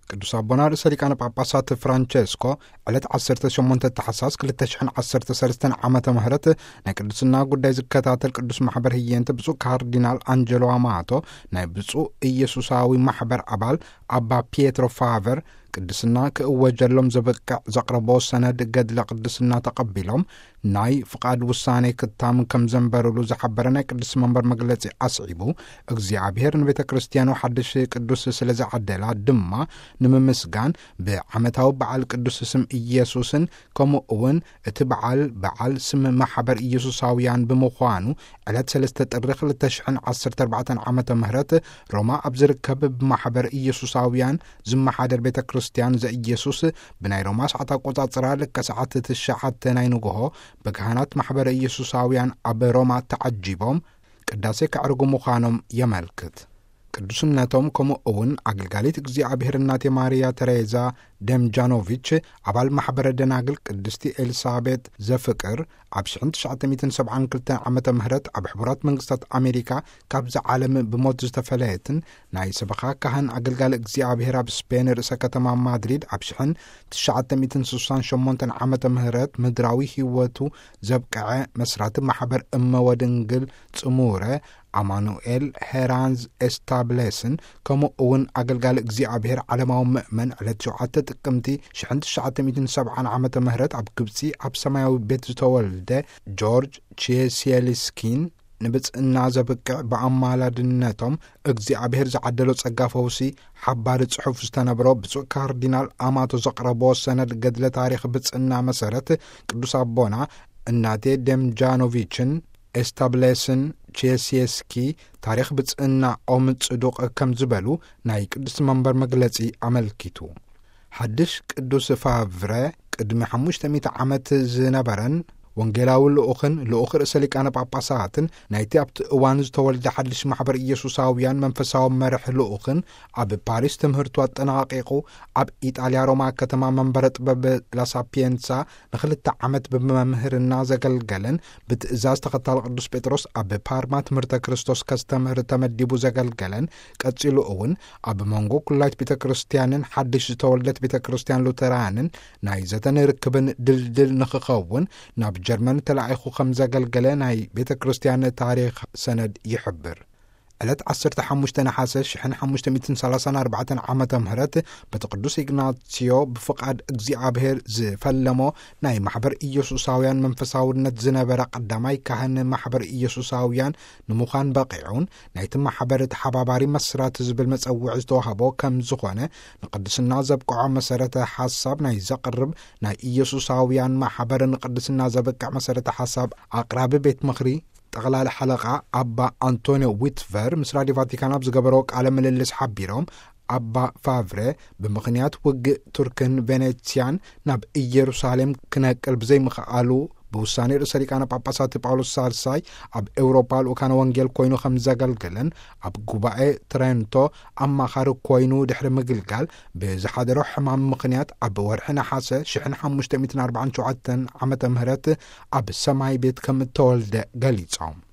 ቅዱስ አቦና ርእሰ ሊቃነ ጳጳሳት ፍራንቼስኮ ዕለት 18 ታሕሳስ 2013 ዓመተ ምህረት ናይ ቅዱስና ጉዳይ ዝከታተል ቅዱስ ማሕበር ህየንተ ብፁዕ ካርዲናል አንጀሎ አማቶ ናይ ብፁዕ ኢየሱሳዊ ማሕበር አባል አባ ፒየትሮ ፋቨር ቅዱስና ክእወጀሎም ዘበቅዕ ዘቅረቦ ሰነድ ገድለ ቅዱስና ተቀቢሎም ናይ ፍቃድ ውሳኔ ክታም ከም ዘንበሩሉ ዝሓበረ ናይ ቅዱስ መንበር መግለጺ አስዒቡ እግዚአብሔር ንቤተ ክርስቲያኑ ሓድሽ ቅዱስ ስለ ዝዓደላ ድማ ንምምስጋን ብዓመታዊ በዓል ቅዱስ ስም ኢየሱስን ከምኡ እውን እቲ በዓል ስም ማሕበር ኢየሱሳውያን ብምዃኑ ዕለት 3 ጥሪ 2014 ዓመተ ምህረት ሮማ ኣብ ዝርከብ ብማሕበር ኢየሱሳውያን ዝመሓደር ቤተ ክርስቲያን ዘኢየሱስ ብናይ ሮማ ሰዓት አቆጻጽራ ልክ ሰዓት 9 ናይ ንግሆ በካህናት ማሕበር ኢየሱሳውያን ኣብ ሮማ ተዓጂቦም ቅዳሴ ከዕርጉ ምዃኖም የመልክት። ቅዱስነቶም ከምኡ እውን አገልጋሊት እግዚአብሔር እናቴ ማርያ ተሬዛ ደምጃኖቪች አባል ማሕበረ ደናግል ቅድስቲ ኤልሳቤጥ ዘፍቅር ኣብ 1972 ዓመተ ምህረት ኣብ ሕቡራት መንግስታት አሜሪካ ካብዚ ዓለም ብሞት ዝተፈለየትን ናይ ሰበኻ ካህን አገልጋሊ እግዚአብሔር ኣብ ስፔን ርእሰ ከተማ ማድሪድ ኣብ 1968 ዓመተ ምህረት ምድራዊ ህይወቱ ዘብቅዐ መስራቲ ማሕበር እመወድንግል ጽሙረ አማኑኤል ሄራንዝ ኤስታብሌስን ከምኡ እውን አገልጋሊ እግዚአብሔር ዓለማዊ ምእመን ዕለት 7 ጥቅምቲ 1970 ዓመተ ምህረት ኣብ ግብፂ ኣብ ሰማያዊ ቤት ዝተወልደ ጆርጅ ቺየሲየልስኪን ንብጽና ዘብቅዕ በአማላድነቶም እግዚአብሔር ዝዓደሎ ጸጋ ፈውሲ ሓባሪ ጽሑፍ ዝተነብሮ ብፁዕ ካርዲናል አማቶ ዘቅረቦ ሰነድ ገድለ ታሪክ ብጽና መሰረት ቅዱስ አቦና እናቴ ደምጃኖቪችን ኤስታብሌስን ቼሲየስኪ ታሪክ ብጽና ኦም ጽዱቅ ከም ዝበሉ ናይ ቅዱስ መንበር መግለጺ አመልኪቱ። ሓድሽ ቅዱስ ፋቭረ ቅድሚ 500 ዓመት ዝነበረን ወንጌላዊ ልኡኽ ርእሰ ሊቃነ ጳጳሳትን ናይቲ ኣብቲ እዋን ዝተወልደ ሓድሽ ማሕበር ኢየሱሳውያን መንፈሳዊ መርሕ ልኡኽን ኣብ ፓሪስ ትምህርቱ አጠናቂቁ ኣብ ኢጣልያ ሮማ ከተማ መንበረ ጥበብ ላሳፒየንሳ ን2 ዓመት ብመምህርና ዘገልገለን ብትእዛዝ ተኸታሊ ቅዱስ ጴጥሮስ ኣብ ፓርማ ትምህርተ ክርስቶስ ከስተምህር ተመዲቡ ዘገልገለን ቀጺሉ እውን ኣብ መንጎ ኩላይት ቤተ ክርስቲያንን ሓድሽ ዝተወልደት ቤተ ክርስቲያን ሉተራንን ናይ ዘተን ርክብን ድልድል ንኽኸውን ናብ ጀርመን ተላኢኹ ከም ዘገልገለ ናይ ቤተ ክርስቲያን ታሪክ ሰነድ ይሕብር። ዕለት 15 ነሓሰ 1534 ዓመተ ምህረት በቲ ቅዱስ ኢግናትዮ ብፍቃድ እግዚአብሔር ዝፈለሞ ናይ ማሕበር ኢየሱሳውያን መንፈሳውነት ዝነበረ ቀዳማይ ካህን ማሕበር ኢየሱሳውያን ንምዃን በቂዑን ናይቲ ማሕበር ተሓባባሪ መስራት ዝብል መጸውዒ ዝተዋህቦ ከም ዝኾነ ንቅድስና ዘብቅዖ መሰረተ ሓሳብ ናይ ዘቅርብ ናይ ኢየሱሳውያን ማሕበር ንቅድስና ዘበቅዕ መሰረተ ሓሳብ አቅራቢ ቤት ምኽሪ ጠቅላላ ሓለቃ አባ አንቶኒዮ ዊትቨር ምስ ራድዮ ቫቲካን ኣብ ዝገበሮ ቃለ ምልልስ ሓቢሮም አባ ፋቭረ ብምኽንያት ውግእ ቱርክን ቬኔትስያን ናብ ኢየሩሳሌም ክነቅል ብዘይምኽኣሉ ብውሳኔ ርእሰ ሊቃነ ጳጳሳት ጳውሎስ ሳልሳይ ኣብ ኤውሮፓ ልኡካነ ወንጌል ኮይኑ ከም ዘገልገለን ኣብ ጉባኤ ትሬንቶ ኣማኻሪ ኮይኑ ድሕሪ ምግልጋል ብዝሓደሮ ሕማም ምኽንያት ኣብ ወርሒ ነሓሰ 1547 ዓመተ ምህረት ኣብ ሰማይ ቤት ከም እተወልደ ገሊጾም።